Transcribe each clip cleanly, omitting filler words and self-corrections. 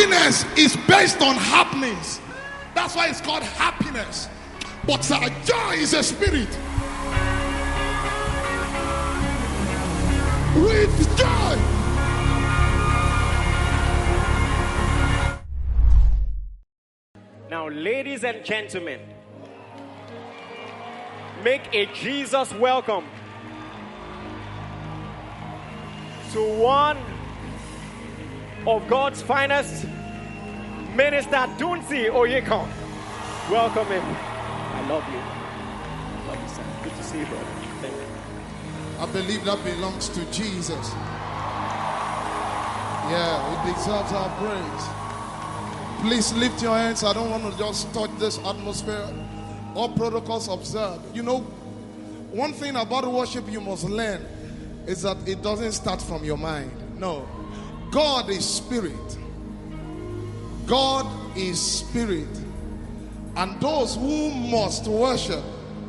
Happiness is based on happenings. That's why it's called happiness. But joy is a spirit. With joy. Now, ladies and gentlemen, make a Jesus welcome to one of God's finest, Minister Dunsi Oyekon. Welcome him. I love you. Love you, sir. Good to see you, brother. Thank you. I believe that belongs to Jesus. Yeah, it deserves our praise. Please lift your hands. I don't want to just touch this atmosphere. All protocols observed. You know, one thing about worship you must learn is that it doesn't start from your mind. No. God is spirit. God is spirit. And those who must worship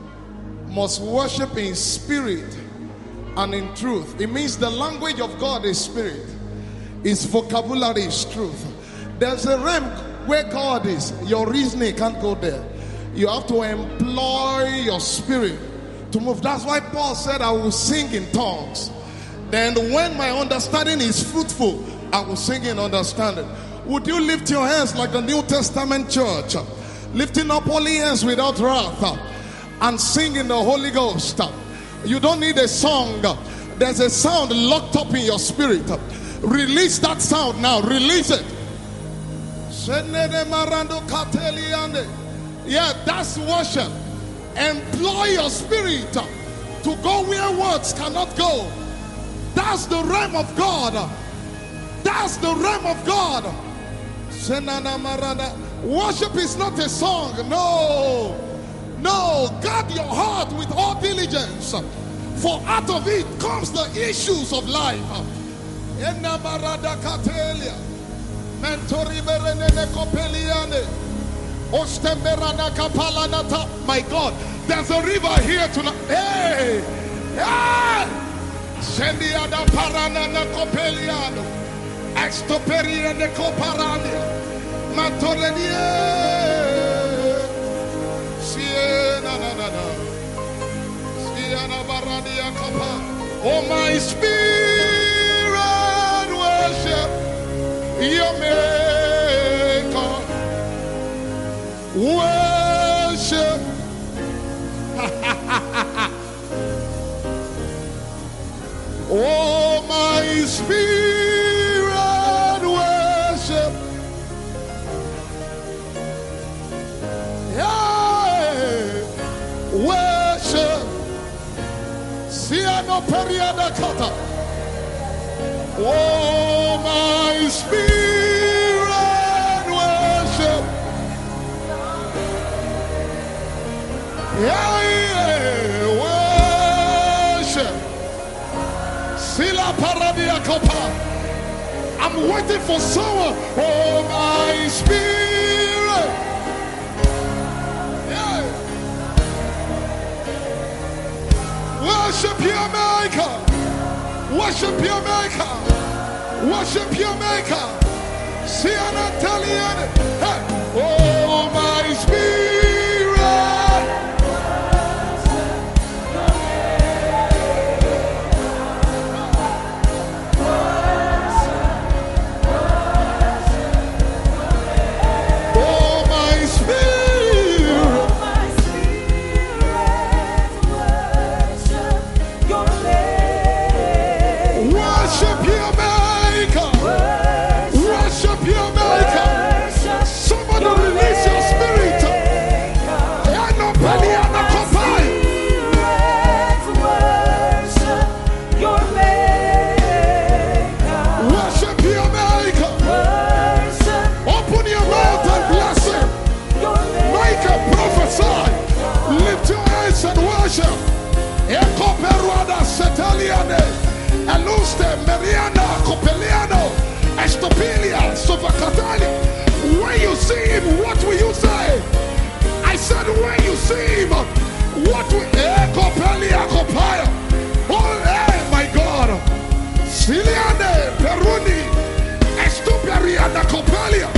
in spirit and in truth. It means the language of God is spirit. His vocabulary is truth. There's a realm where God is. Your reasoning can't go there. You have to employ your spirit to move. That's why Paul said, I will sing in tongues. Then when my understanding is fruitful, I will sing in understanding. Would you lift your hands like the New Testament church? Lifting up holy hands without wrath and sing in the Holy Ghost. You don't need a song. There's a sound locked up in your spirit. Release that sound now. Release it. Yeah, that's worship. Employ your spirit to go where words cannot go. That's the realm of God. That's the realm of God. Worship is not a song. No. Guard your heart with all diligence. For out of it comes the issues of life. My God, there's a river here tonight. Hey! Sendiada Paranana Copeliano, Extoperia de Coparania, Mantorenia, Siena, Siena Baradia Capa. Oh, my spirit worship your maker. Worship. Oh, my spirit worship. Yeah, worship. Siano periada kata. Oh, my spirit worship. Yeah, worship. I'm waiting for someone. Oh, my spirit. Yeah. Worship your maker. Worship your maker. Worship your maker. See an Italian. Hey. Oh, my spirit. When you see him, what will you say? I said, when you see him, what will oh, hey, my God. Siliane Peruni Estuperiana Copelia.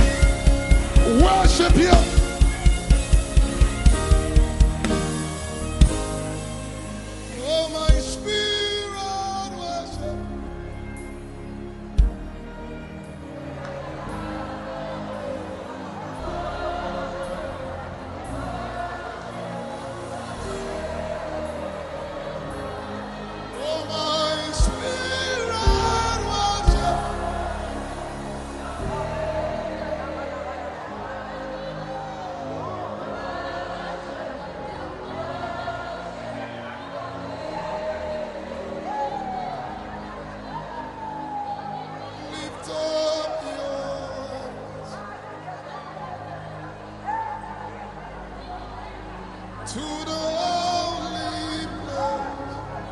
to the holy place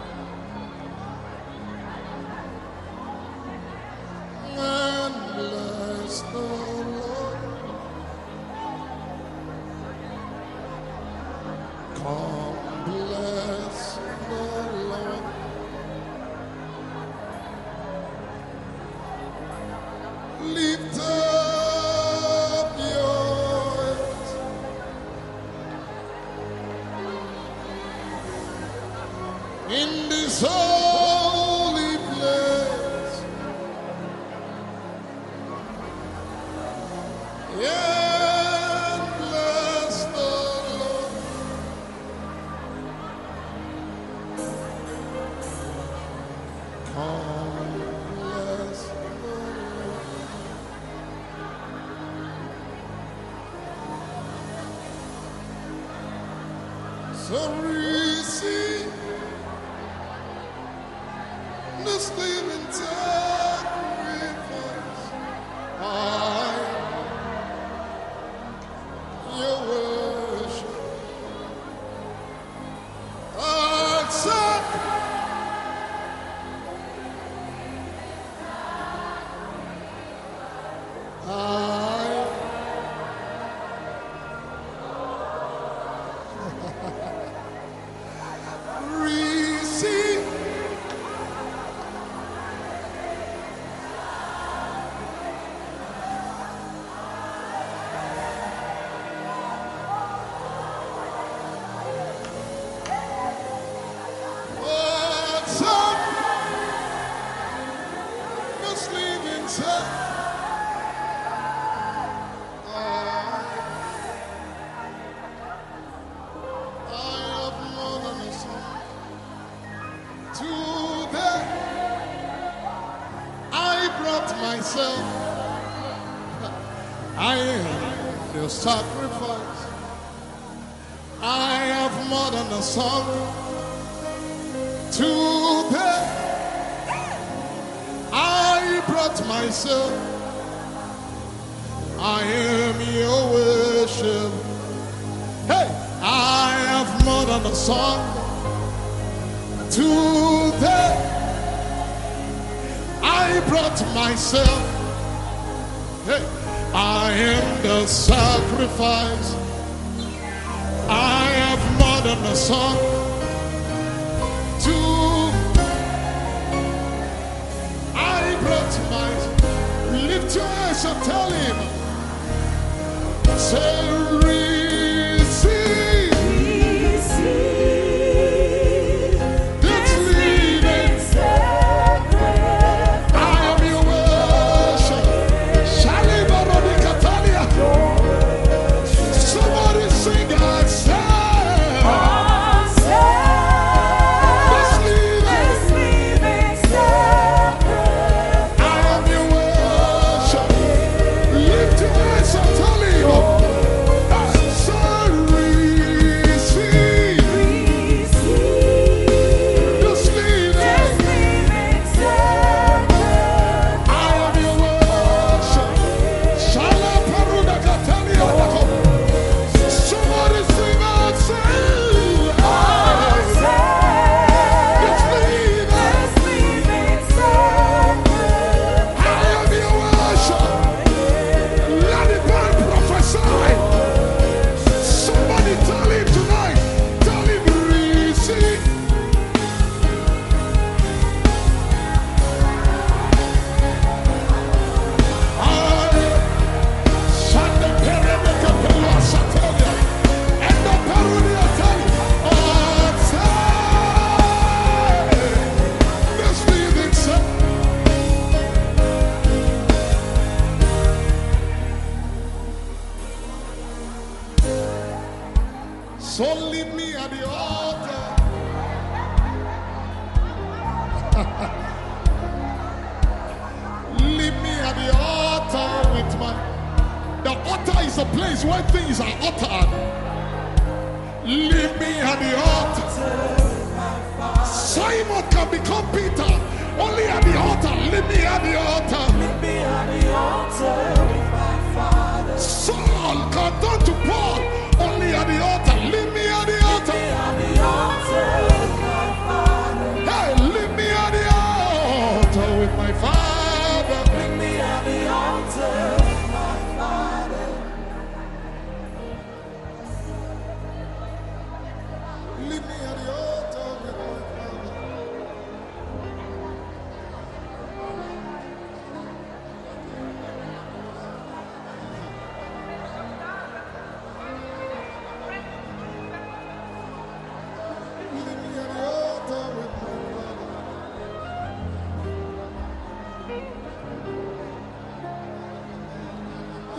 and bless the Lord. Come bless the Lord. Lift up your heads. In this holy place, and bless the Lord. Come bless the Lord. So receive this living sacrifice. Your worship. Accept. Receive. Myself, I am the sacrifice. I have more than a song. Today, I brought myself. I am your worship. Hey, I have more than a song. Today, I brought myself. Hey, I am the sacrifice. I have more than a song. I brought myself. Lift your eyes and tell him. Say, receive. This living sacrifice. I am your worship. Somebody sing, I say. So leave me at the altar. Leave me at the altar with my... The altar is a place where things are uttered. Leave me at the altar. Simon can become Peter only at the altar. Leave me at the altar. Leave me at the altar with my Father. Saul can turn to Paul only at the altar. Leave me at the altar.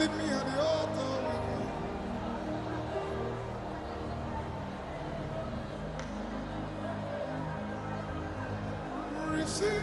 meet me at the altar. Receive.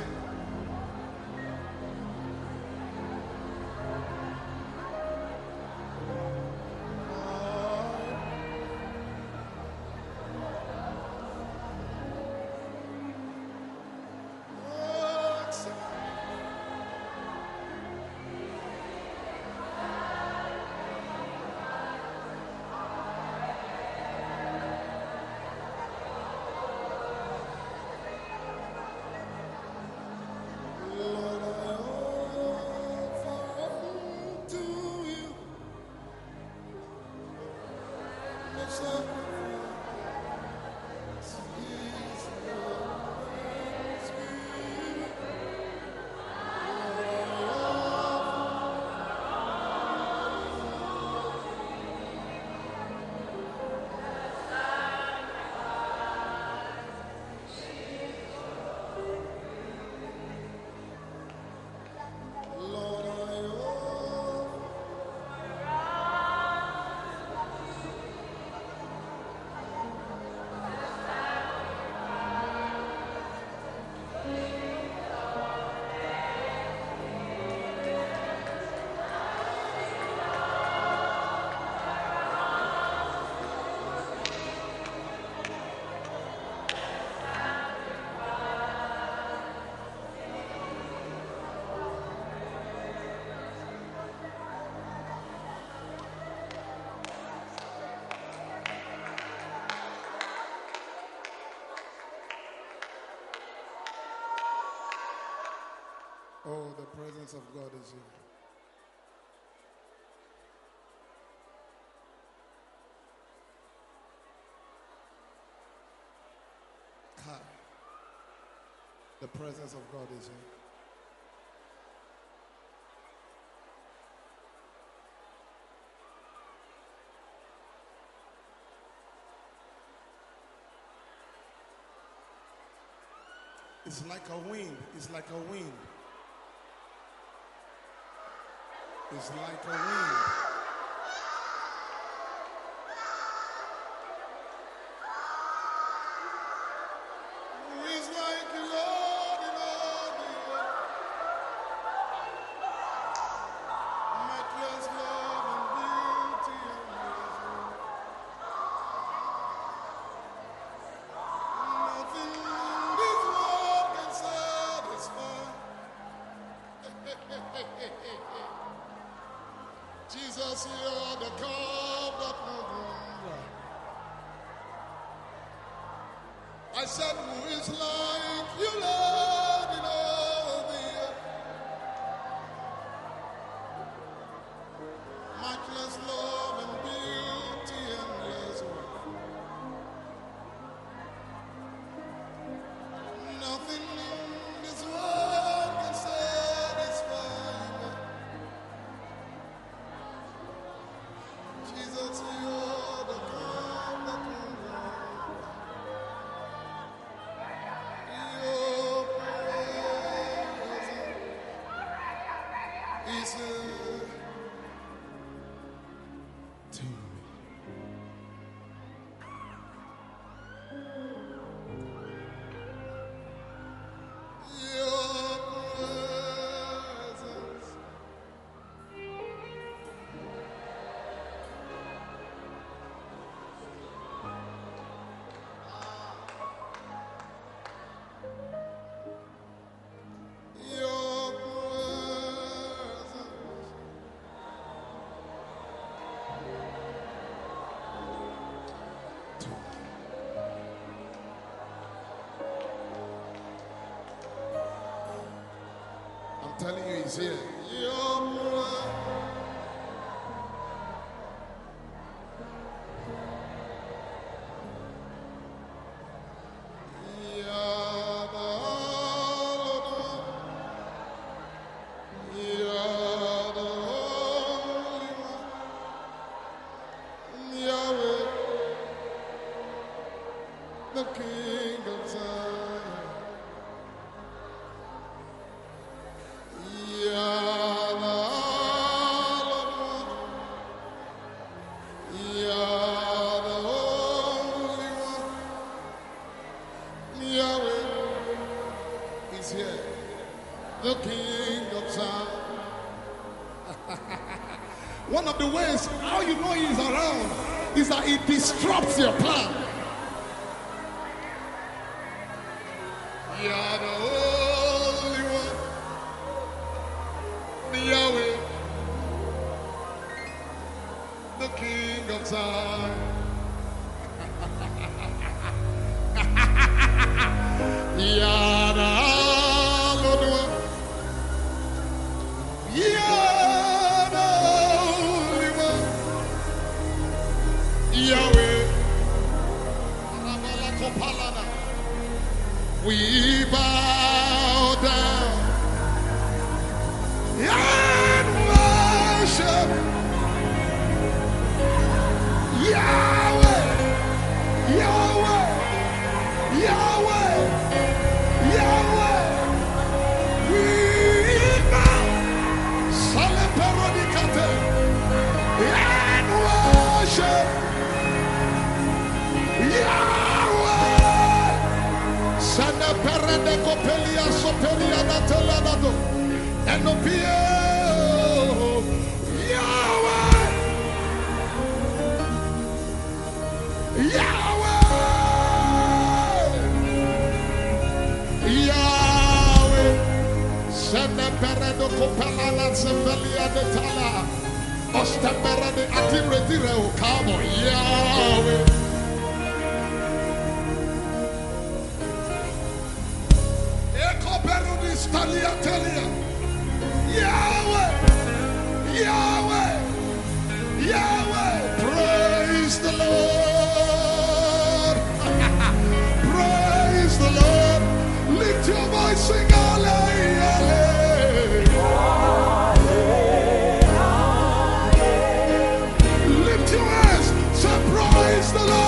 Oh, the presence of God is here. Hi. The presence of God is here. It's like a wind. It's like a wind. It's like a wind. It's like the Lord in all the earth. Matchless love and beauty and wisdom. Nothing in this world can satisfy. Jesus, you're the cup that will run dry. I said, who is like you, Lord, in all the earth? Matchless love and beauty and wisdom. Nothing in this world can satisfy me. Jesus, you're the cup that will run. Your presence is to me. Your presence Your presence I'm telling you, he's here. Your presence. You're the Lord. You're the Holy One. Yahweh, the King of Zion. You're One of the ways how you know he is around is that it disrupts your plan. You are the only one, the Yahweh, the King of Zion. You are the only one. You are the only one, Yahweh. We bow down and worship Yahweh, Yahweh, Yahweh, Yahweh. We bow Saleperodicate and worship Yahweh. Sana perende copelia sopelia natelado enopie Yahweh, Yahweh, Yahweh. Sana perende copelana sembelia netala ostemberede atimretire o cabo Yahweh. Yahweh, Yahweh, Yahweh. Praise the Lord. Praise the Lord. Lift your voice, sing hallelujah. Lift your hands, say praise the Lord.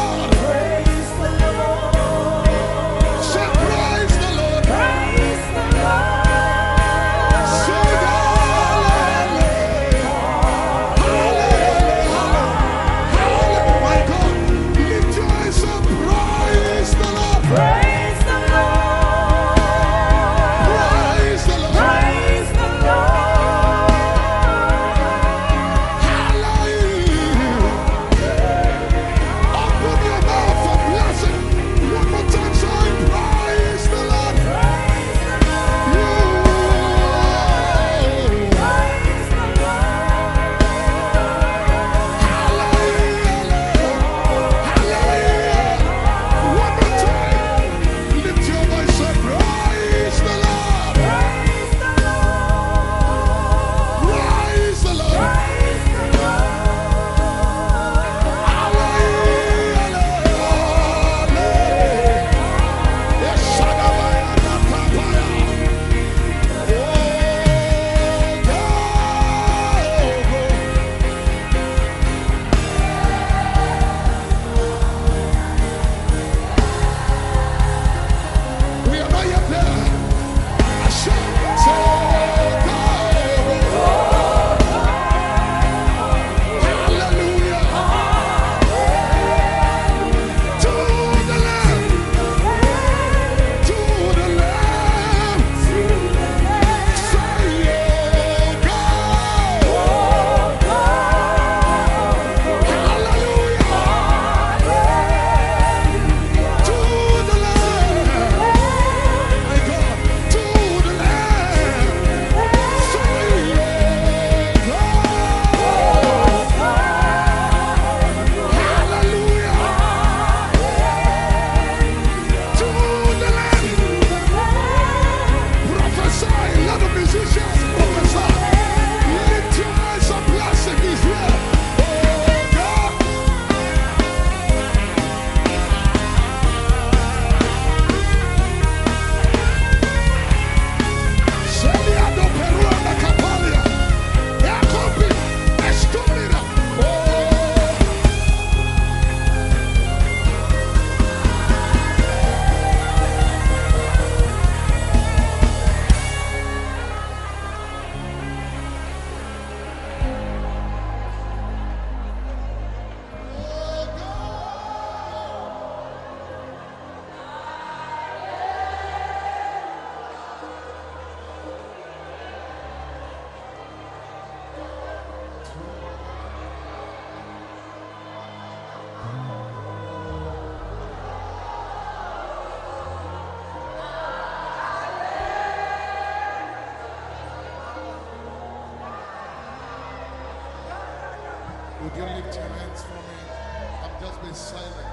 Would you lift your hands for me? I'm just be silent.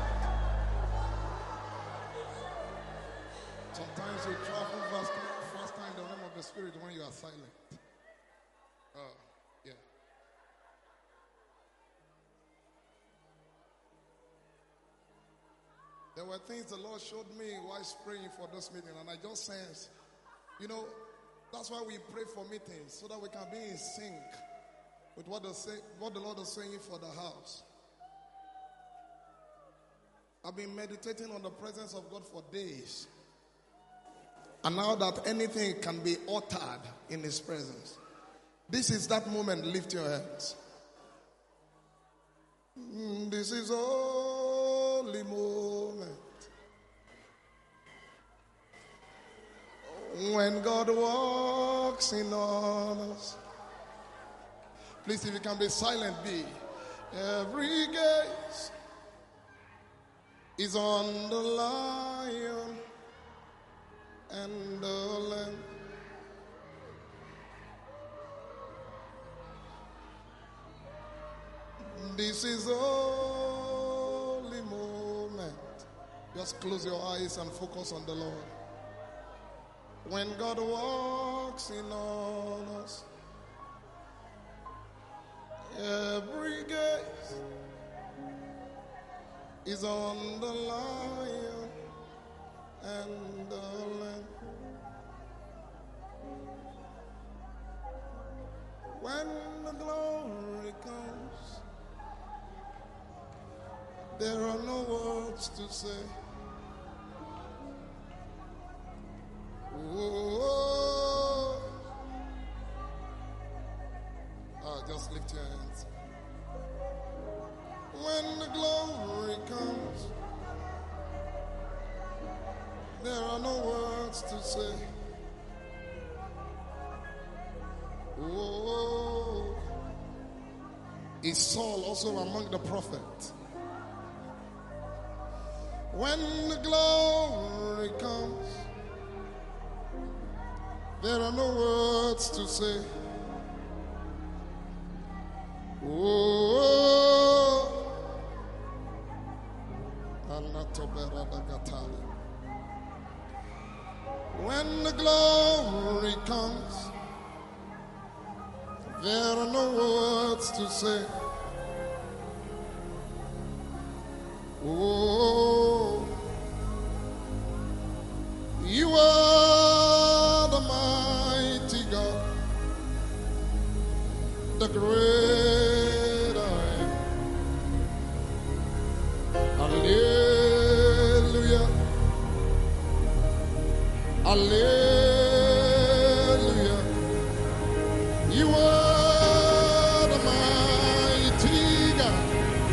Sometimes you travel faster in the realm of the Spirit when you are silent. Yeah. There were things the Lord showed me while praying for this meeting, and I just sensed, that's why we pray for meetings, so that we can be in sync with what the Lord is saying for the house. I've been meditating on the presence of God for days. And now that anything can be uttered in His presence, this is that moment. Lift your hands. This is only moment when God walks in on us. Please, if you can be silent, be. Every gaze is on the Lion and the Lamb. This is only moment. Just close your eyes and focus on the Lord. When God walks in on us, every gaze is on the Lion and the Lamb. When the glory comes, there are no words to say. Just lift your hands. When the glory comes, there are no words to say. Is Saul also among the prophets? When the glory comes, there are no words to say. When the glory comes, there are no words to say. You are the mighty God, the great I am. Hallelujah. Hallelujah. You are the mighty God,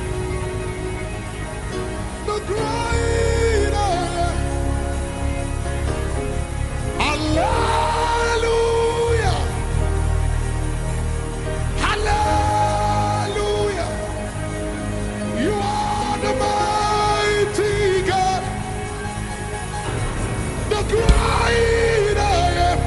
the great I am. Hallelujah. Hallelujah. You are the mighty God, the great I am.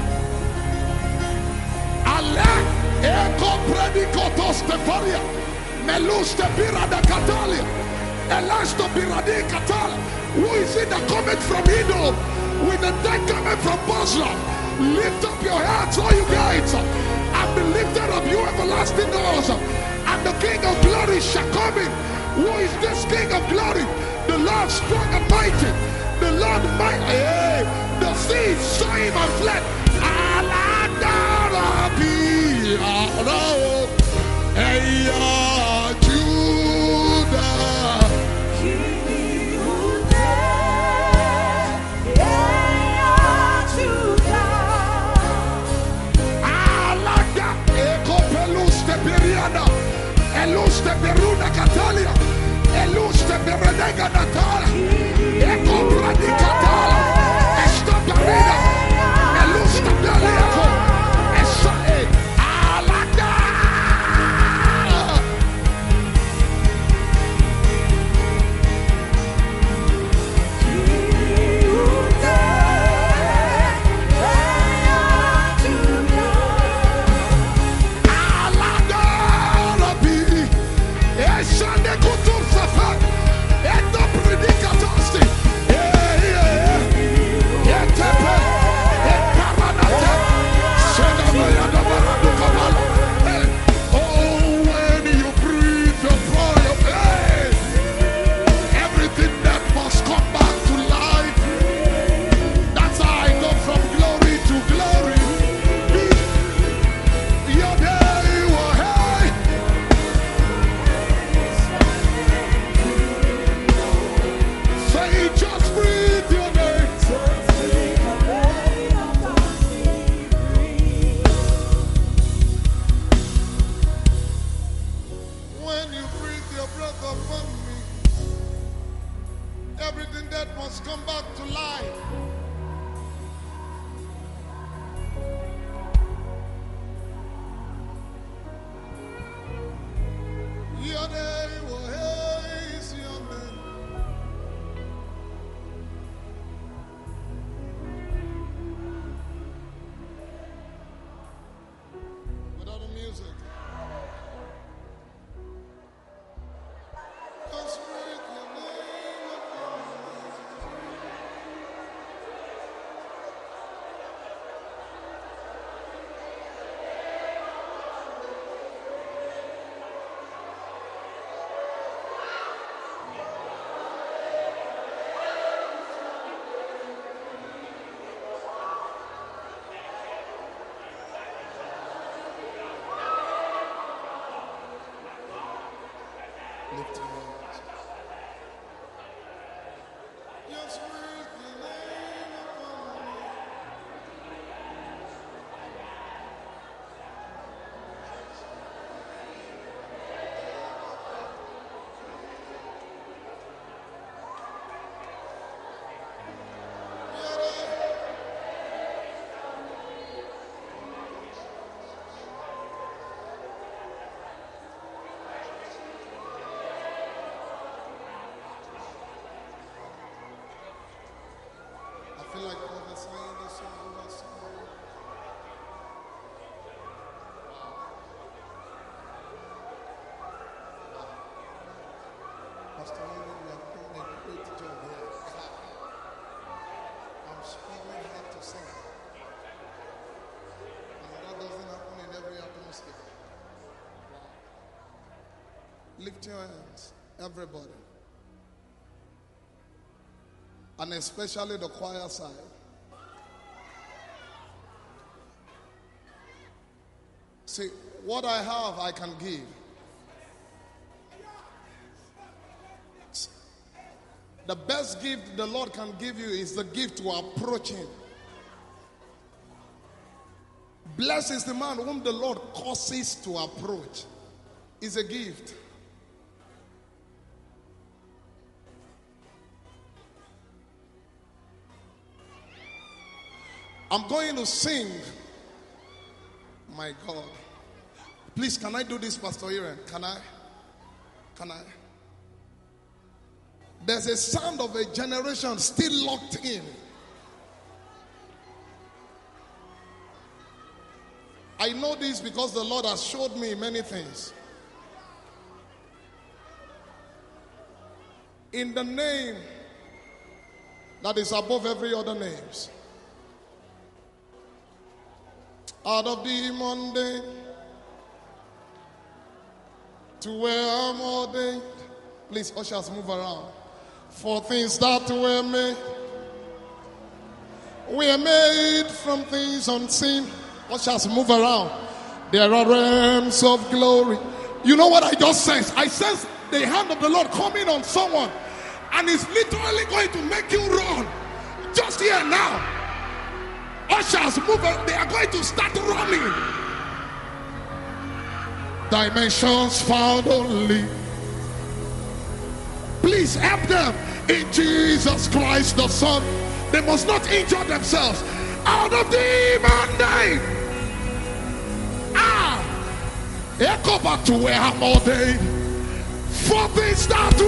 Allah eko predikotos tefaria melus te birada katalia elasto biradi katala. Who is it that cometh from Edom with the dead coming from Bosra? Lift up your heads, all you guys, and be lifted up, you everlasting doors, and the King of glory shall come in. Who is this King of glory? The Lord strong and mighty, the Lord mighty. The sea saw him and fled. Eluste Peruna Catalia, Eluste Perenega Natala, Eco Radicatala, Estabarina, Eluste Beliaco, Esae, Alada. Your name will haze your name. Without the music. Just break your name upon me. Lift your hands. Just break your name upon me. I feel like prophesying this song over somebody. Pastor Aaron, you have done a great job here. I'm struggling hard to sing. And that doesn't happen in every atmosphere. Lift your hands, everybody. And especially the choir side. See, what I have, I can give. The best gift the Lord can give you is the gift to approach Him. Blessed is the man whom the Lord causes to approach. It's a gift. I'm going to sing. My God. Please, can I do this, Pastor Aaron? Can I? There's a sound of a generation still locked in. I know this because the Lord has showed me many things. In the name that is above every other names. Out of the mundane to where I'm ordained. Please, ushers, move around. For things that were made from things unseen. Ushers, move around. There are realms of glory. You know what I just sensed? I sense the hand of the Lord coming on someone, and it's literally going to make you run. Just here now. Ushers, move on. They are going to start running. Dimensions found only. Please help them in Jesus Christ the Son. They must not injure themselves. Out of the mundane. Echo back to where I'm ordained. For things that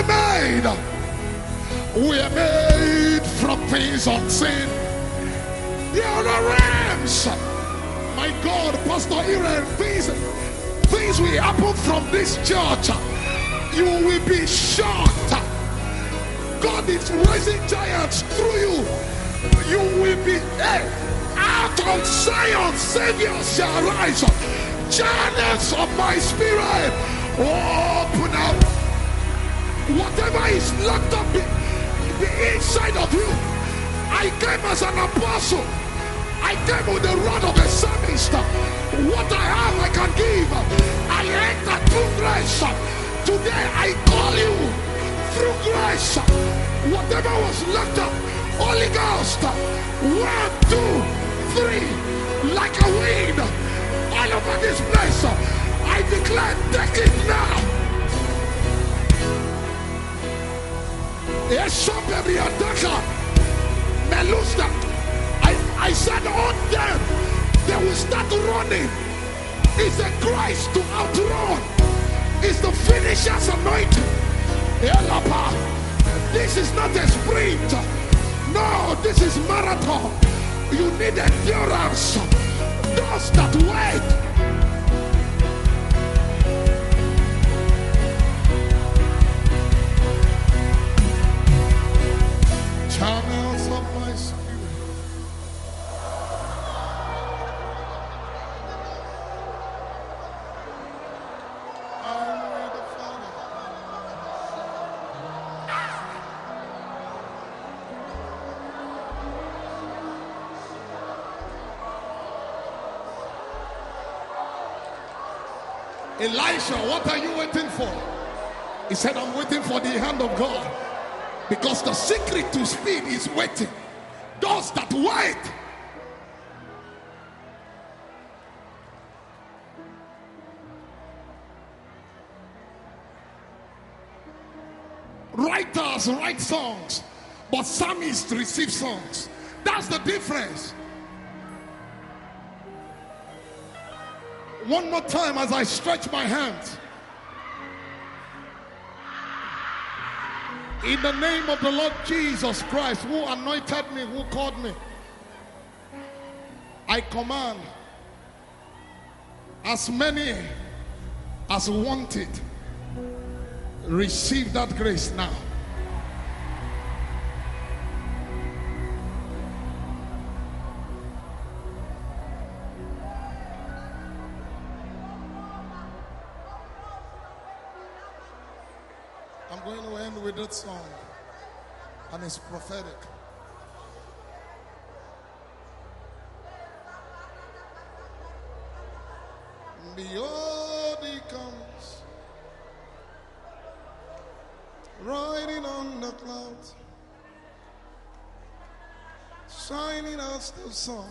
were made from things unseen. There are realms. My God, Pastor Aaron, things will happen from this church. You will be shocked. God is raising giants through you. You will be out of Zion. Savior shall rise. Channels of my spirit open up. Whatever is locked up in the inside of you. I came as an apostle. I came with the rod of a psalmist. What I have, I can give. I entered through grace. Today, I call you through grace. Whatever was locked up, Holy Ghost. 1, 2, 3, like a wind, all over this place. I declare, take it now. I said on them, they will start running. It's a grace to outrun. It's the finish. precious anointing. This is not a sprint. No, this is marathon. You need endurance. Those that wait. Channels of my spirit. I'm with the Father. Elisha, what are you waiting for? He said, I'm waiting for the hand of God. Because the secret to speed is waiting. Those that wait. Writers write songs, but psalmists receive songs. That's the difference. One more time as I stretch my hands. In the name of the Lord Jesus Christ, who anointed me, who called me, I command as many as want it, receive that grace now. I'm going to end with that song, and it's prophetic. Behold, he comes, riding on the clouds, shining as the sun.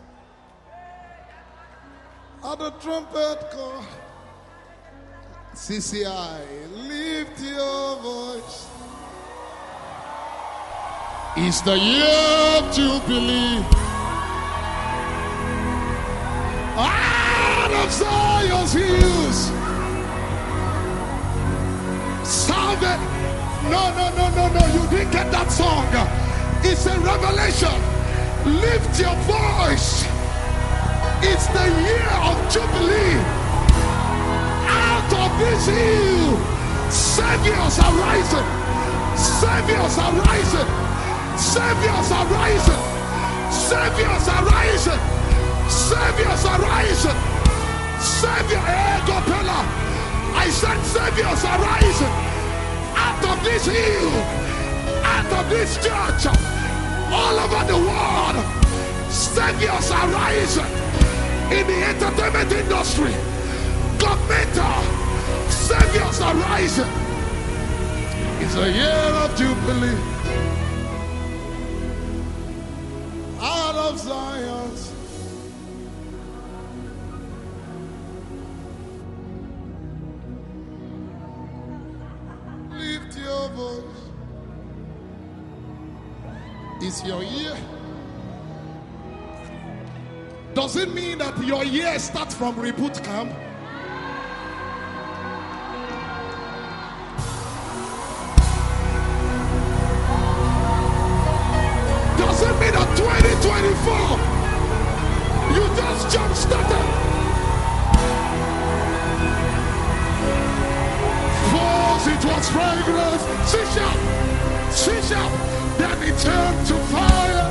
At the trumpet call, CCI, lift your voice. It's the year of Jubilee. Out of Zion's hills. Salve. No. You didn't get that song. It's a revelation. Lift your voice. It's the year of Jubilee. Out of this hill, saviors are rising. Saviors are rising. Saviors are rising. Saviors are rising. Saviors are rising. Savior, Gopela. I said saviors are rising. Out of this hill, out of this church, all over the world, saviors are rising. In the entertainment industry, governmental saviors are rising. It's a year of Jubilee. Out of Zion's. Lift your voice. It's your year. Does it mean that your year starts from reboot camp? Does it mean that 2024 you just jump started? First it was fragrance, switch up, then it turned to fire.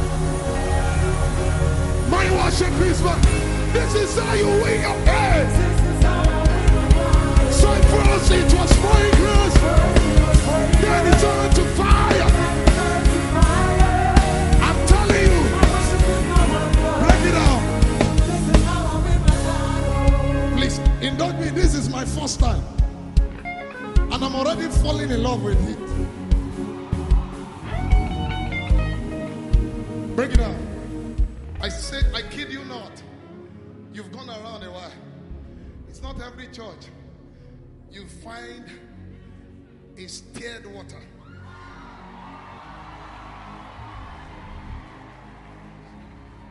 My worship is but this is how you win your head. So first it was fragrance, then it turned to fire. I'm telling you, break it down. Please indulge me. This is my first time, and I'm already falling in love with it. Break it down. I say, I kid you not. You've gone around a while. It's not every church you find a stirred water.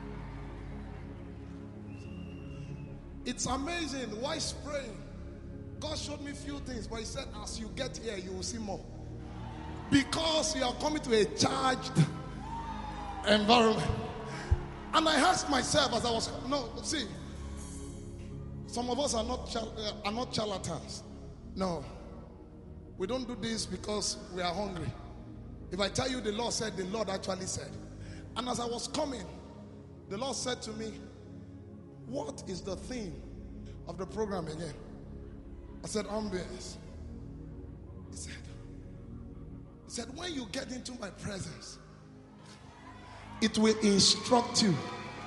It's amazing. Why spraying? God showed me few things, but he said, as you get here, you will see more. Because you are coming to a charged environment. And I asked myself as I was, no, see, some of us are not charlatans. No, we don't do this because we are hungry. If I tell you the Lord said, the Lord actually said. And as I was coming, the Lord said to me, what is the theme of the program again? I said, ambience. He said, when you get into my presence, it will instruct you.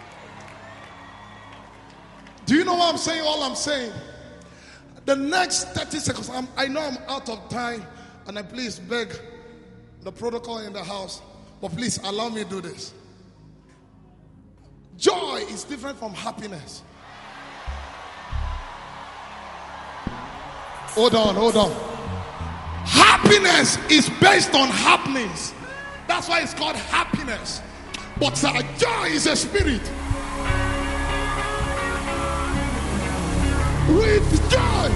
Do you know what I'm saying? All I'm saying, the next 30 seconds, I know I'm out of time, and I please beg the protocol in the house, but please allow me to do this. Joy is different from happiness. Hold on. Happiness is based on happenings. That's why it's called happiness. But joy is a spirit. With joy.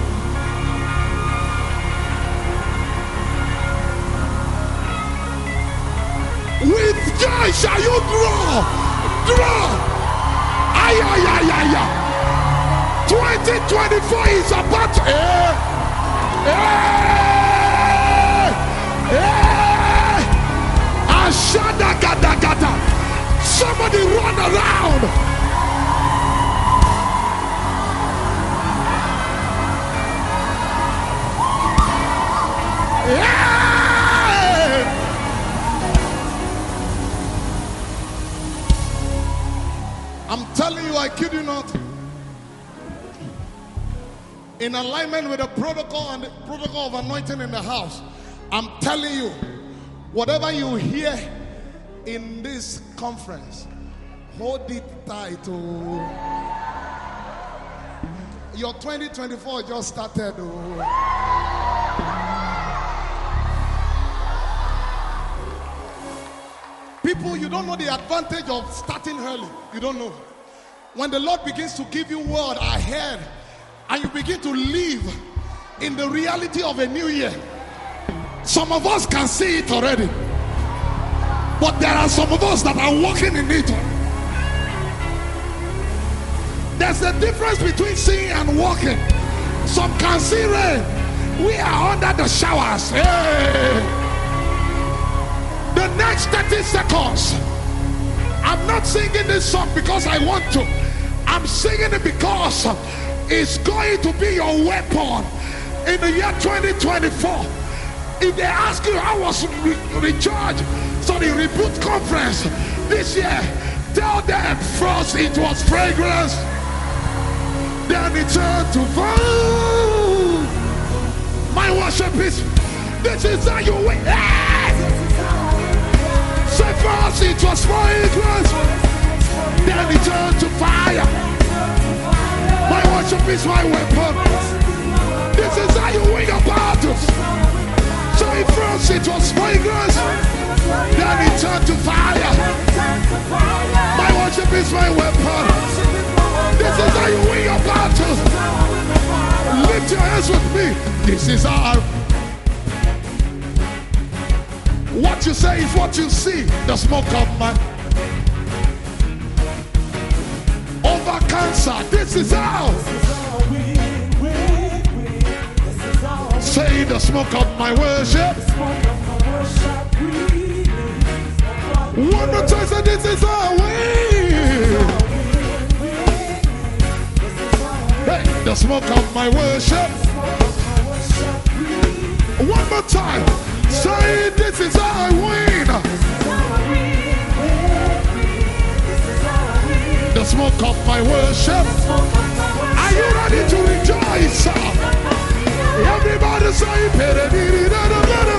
With joy shall you draw. 2024 is about to. Somebody run around. I'm telling you, I kid you not. In alignment with the protocol and the protocol of anointing in the house, I'm telling you, whatever you hear in this conference, hold it tight. Oh. Your 2024 just started. Oh. People, you don't know the advantage of starting early. You don't know. When the Lord begins to give you word ahead, and you begin to live in the reality of a new year. Some of us can see it already, but there are some of us that are walking in it. There's a difference between seeing and walking. Some can see rain. We are under the showers. Hey. The next 30 seconds, I'm not singing this song because I want to. I'm singing it because it's going to be your weapon in the year 2024. If they ask you how was reboot conference this year, tell them first it was fragrance, then it turned to fire. My worship is, this is how you win. Say first it was fragrance, then it turned to fire. My worship is my weapon. This is how you win your battles. So first it was fragrance, then it turned to fire. My worship is my weapon. This is how you win your battles. Lift your hands with me. This is how. What you say is what you see. The smoke of my over cancer. This is how. Say the smoke of my worship. One more time, say this is how we. Hey, the smoke of my worship. One more time, say this is how I win. The smoke of my worship. Are you ready to rejoice? Everybody say,